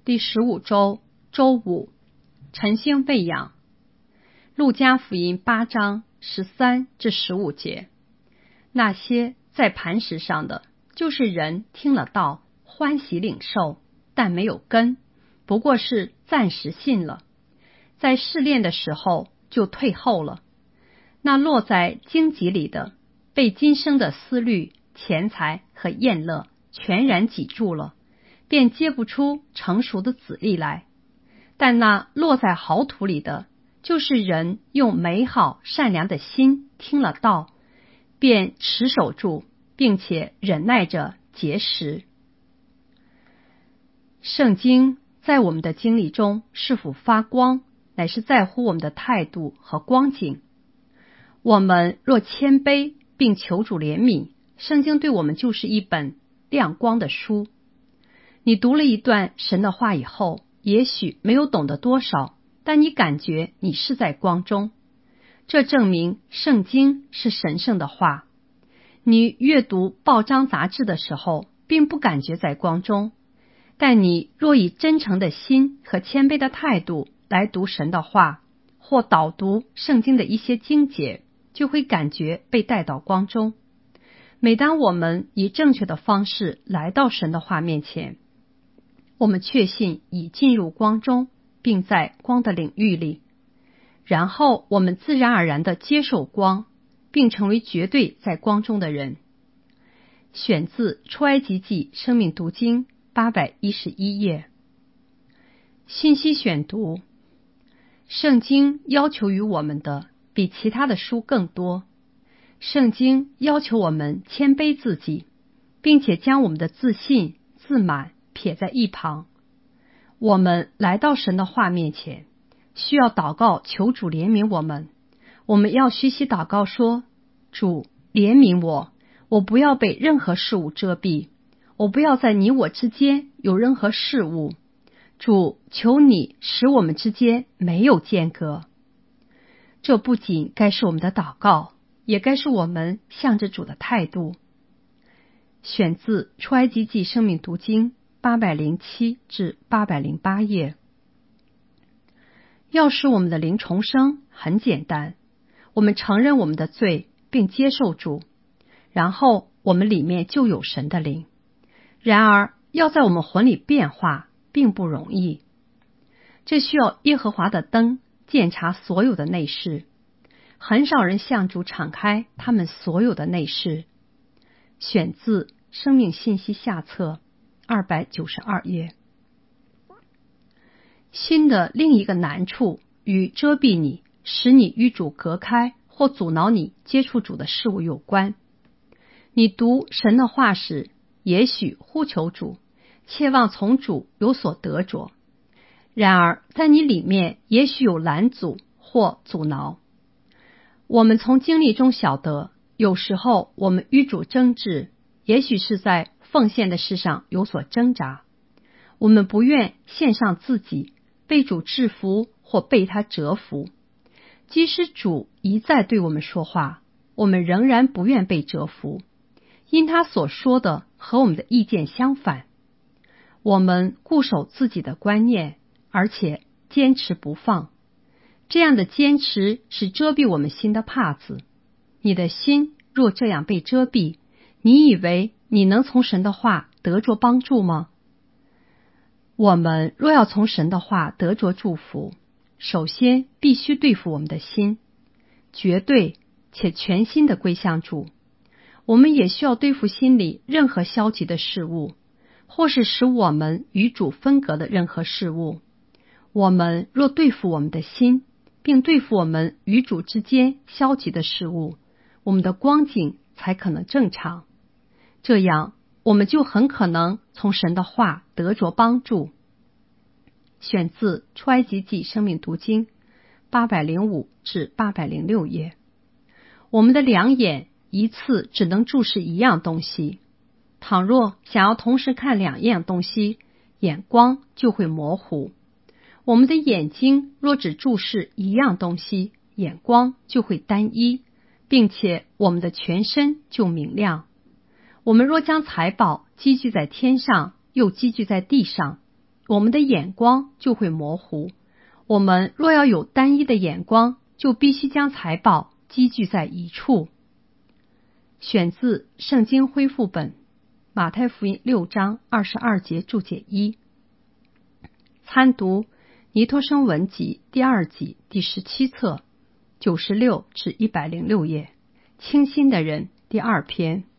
第15周周五，晨星喂养。路加福音8章13至15节。那些在磐石上的，就是人听了道，欢喜领受，但没有根，不过是暂时信了，在试炼的时候就退后了。那落在荆棘里的，被今生的思虑、钱财和宴乐全然挤住了，便结不出成熟的子粒来。但那落在好土里的，就是人用美好善良的心听了道，便持守住，并且忍耐着结实。圣经在我们的经历中是否发光，乃是在乎我们的态度和光景。我们若谦卑并求主怜悯，圣经对我们就是一本亮光的书。你读了一段神的话以后，也许没有懂得多少，但你感觉你是在光中，这证明圣经是神圣的话。你阅读报章杂志的时候，并不感觉在光中，但你若以真诚的心和谦卑的态度来读神的话，或导读圣经的一些经节，就会感觉被带到光中。每当我们以正确的方式来到神的话面前，我们确信已进入光中，并在光的领域里，然后我们自然而然地接受光，并成为绝对在光中的人。选自出埃及记生命读经811页。信息选读。圣经要求于我们的比其他的书更多。圣经要求我们谦卑自己，并且将我们的自信、自满撇在一旁。我们来到神的话面前，需要祷告求主怜悯我们。我们要学习祷告说，主怜悯我，我不要被任何事物遮蔽，我不要在你我之间有任何事物。主，求你使我们之间没有间隔。这不仅该是我们的祷告，也该是我们向着主的态度。选自出埃及记生命读经807至808页。要使我们的灵重生很简单，我们承认我们的罪并接受主，然后我们里面就有神的灵。然而要在我们魂里变化并不容易，这需要耶和华的灯鉴察所有的内室。很少人向主敞开他们所有的内室。选自生命信息下册292页。心的另一个难处与遮蔽你，使你与主隔开或阻挠你接触主的事物有关。你读神的话时，也许呼求主，切望从主有所得着，然而在你里面也许有拦阻或阻挠。我们从经历中晓得，有时候我们与主争执，也许是在奉献的事上有所挣扎。我们不愿献上自己，被主制服或被他折服。即使主一再对我们说话，我们仍然不愿被折服，因他所说的和我们的意见相反。我们固守自己的观念，而且坚持不放。这样的坚持是遮蔽我们心的帕子。你的心若这样被遮蔽，你以为你能从神的话得着帮助吗？我们若要从神的话得着祝福，首先必须对付我们的心，绝对且全心的归向主。我们也需要对付心里任何消极的事物，或是使我们与主分隔的任何事物。我们若对付我们的心，并对付我们与主之间消极的事物，我们的光景才可能正常。这样我们就很可能从神的话得着帮助。选自出埃及记生命读经805至806页。我们的两眼一次只能注视一样东西，倘若想要同时看两样东西，眼光就会模糊。我们的眼睛若只注视一样东西，眼光就会单一，并且我们的全身就明亮。我们若将财宝积聚在天上，又积聚在地上， 我们的眼光就会模糊。我们若要有单一的眼光，就必须将财宝积聚在一处。选自圣经恢复本，马太福音6章22节注解1。参读尼托生文集第2集第17册96至106页，清心的人第2篇。